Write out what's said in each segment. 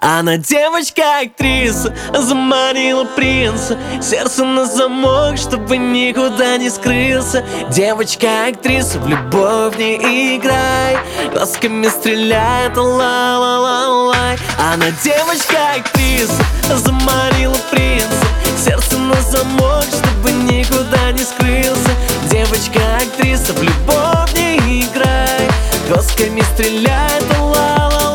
Она девочка-актриса, заманила принца, сердце на замок, чтобы никуда не скрылся. Девочка-актриса, в любовь не играй, глазками стреляет, ла-ла-ла-лай. Она девочка-актриса, заманила принца, сердце на замок, чтобы никуда не скрылся. Девочка-актриса, в любовь не играй, глазками стреляет, ла-ла-ла-лай.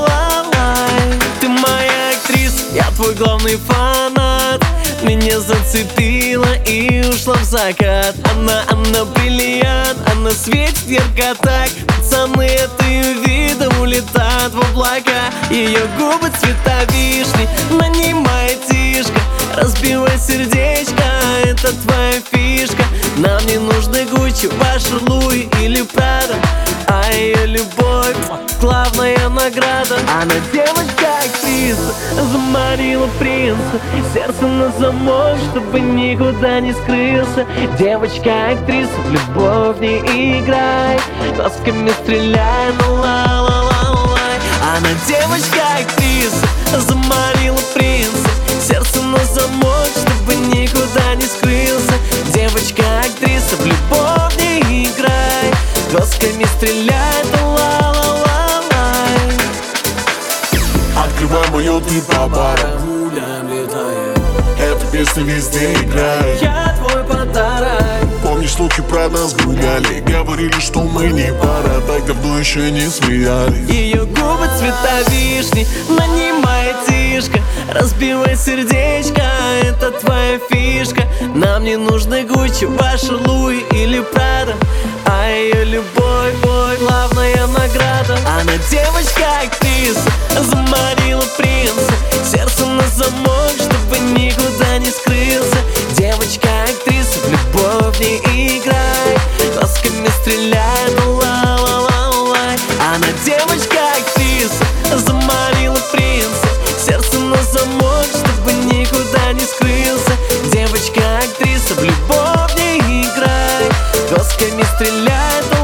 Я твой главный фанат, меня зацепила и ушла в закат. Она бриллиант, она светит ярко так. Пацаны от ее вида улетают в облака. Ее губы цвета вишни, на ней моя тишка. Разбивай сердечко, это твоя фишка. Нам не нужны Гуччи, Башер, Луи или Прада, а ее любовь — главная награда. Она девочка-актриса, заманила принца, сердце на замок, чтобы никуда не скрылся. Девочка-актриса, в любовь не играй, глазками стреляй, ну ла-ла-ла-лай. Она девочка-актриса, заманила принца, сердце на замок, чтобы никуда не скрылся. Девочка-актриса, в любовь не играй, глазками стреляй, ну ла-ла-ла-лай. Открывай мою ты по барам, Гуляем, летаем, эта песня везде играет. я твой подарок. Помнишь, случай про нас гуляли, говорили, что мы не пара, так давно еще не смеялись. Ее губы цвета вишни, на ней моя тишка. Разбивай сердечко, это твоя фишка. Нам не нужны Гуччи, Башер, Луи или Прада, а ее любовь — главная награда. Она девочка-актриса, заманила принца, сердце на замок, чтобы никуда не скрылся. Девочка-актриса, в любовь не играй, глазками стреляй, ну ла-ла-ла-лай. Она девочка-актриса, заманила принца, сердце на замок, чтобы никуда не скрылся. Девочка-актриса, в любовь не играй, глазками стреляй,